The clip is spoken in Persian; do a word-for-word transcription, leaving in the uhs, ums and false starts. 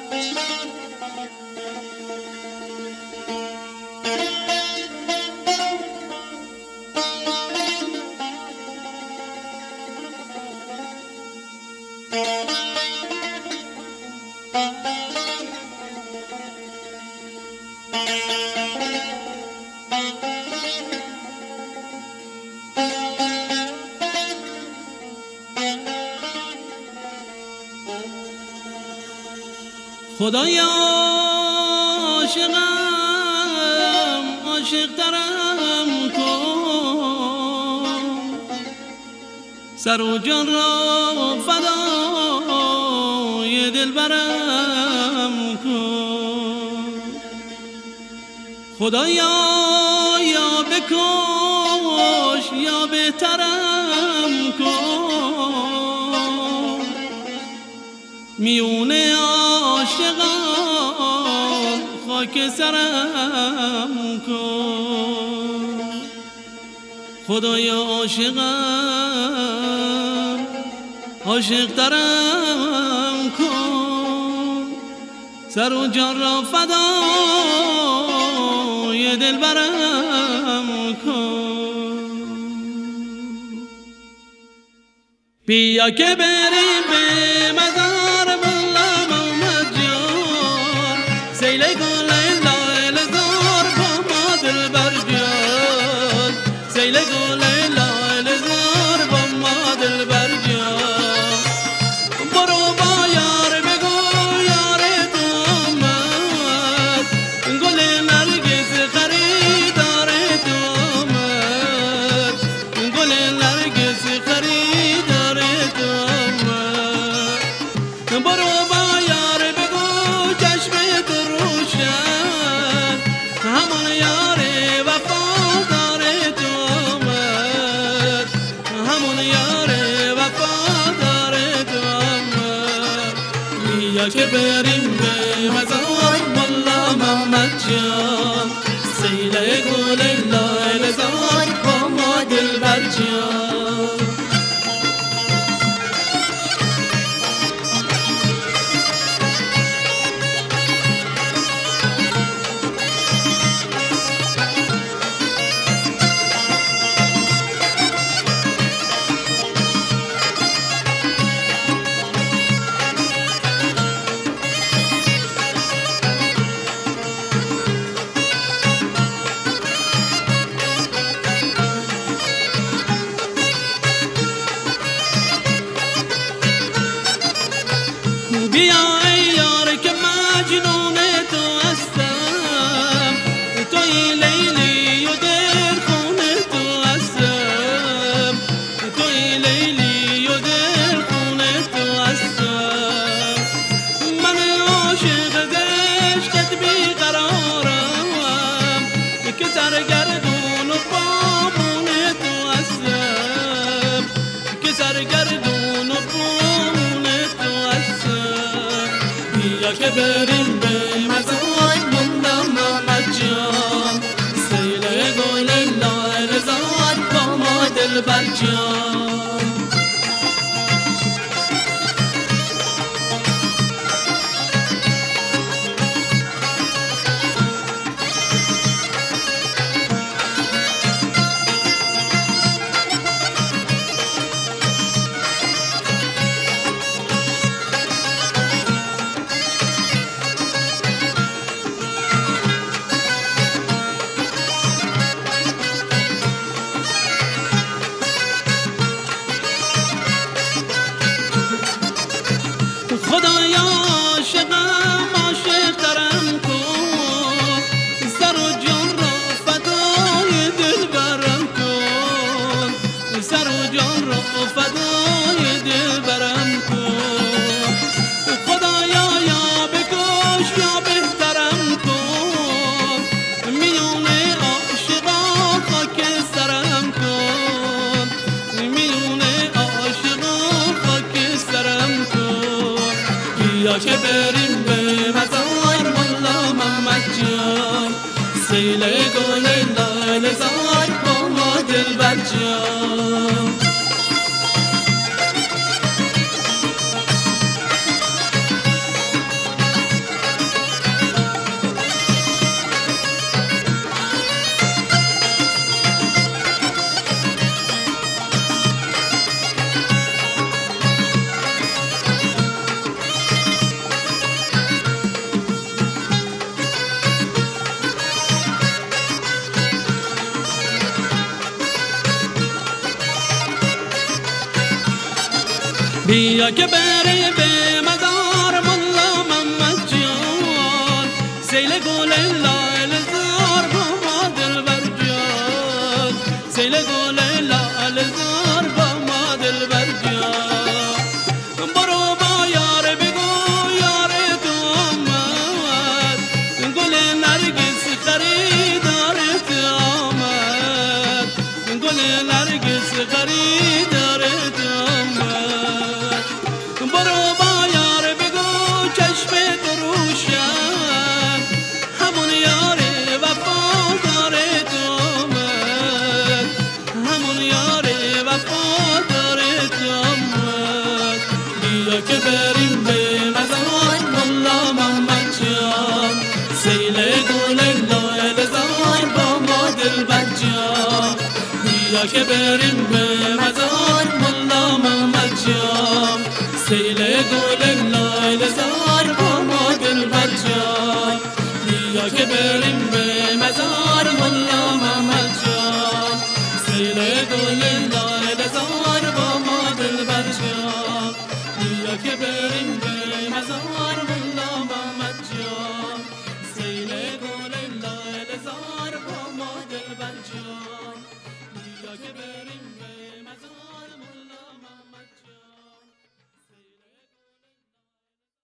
خدایا عاشقم عاشق ترم کن، سر و جان را فدای دلبرم کن. خدایا یا بکش یا بهترم کن، میونه عاشقان خاک سرم کن. خدایا عاشقم عاشق ترم کن، سر و جان را فدای دلبرم کن. بیا که بریم به مزار مولا محمد جان، سیل گل لایل زار با ما دلبر جان، سیل گل لایل زار با ما دلبر جان. برو با یار بگو یار تو آمد، گل نرگس خریدار تو آمد، گل نرگس خریدار تو آمد. برو با یار بگو چشم تو روشن، همون یار وفادار تو آمد، همون یار وفادار تو آمد. بیا که بریم به مزار مولا محمد جان، سیل گل لایل زار با ما دلبر جان. بیا ای یار که مجنون تو هستم، توی لیلی و دل خون تو هستم، توی لیلی و دل خون تو هستم. من عاشق عشقت بیقرارم، که سرگردون و بامون تو هستم، که سرگردون و بامون تو هستم. بیا که بریم به مزار مولا محمد جان، سیل گل لایل زار با ما دلبر جان. خدایا عاشقم عاشق ترم کن، سر و جان را فدای دلبرم کن، سر و جان را فدای دلبرم کن. خدایا یا بکش یا بهترم کن، میون عاشقان خاک سرم کن، میون عاشقان خاک سرم کن. بیا که بریم به مزار مولا محمد جان، سیل گل لایل زار با ما دلبر جان. بیا که بری به مزار ملا محمد جان، سیل گل لال زار با ما دلبر جان، سیل گل لال زار با ما دلبر جان. برو با یار بگو یار تو آمد، گل نرگس خریدار تو آمد، گل نرگس خریدار تو آمد. برو با یار بگو چشم تو روشن، همون یار وفادار تو آمد، همون یار وفادار تو آمد. بیا که بریم به مزار ملا محمد جان، سیل گل لال زار با ما دلبر جان. بیا که بریم به مزار ملا محمد جان، سیل گل لال زار با ما دلبر جان. بیا که بریم به مزار ملا محمد جان، سیل گل لال زار با ما دلبر جان. بیا که بریم به مزار ملا محمد جان، سیل گل لال زار با ما دلبر جان. بیا که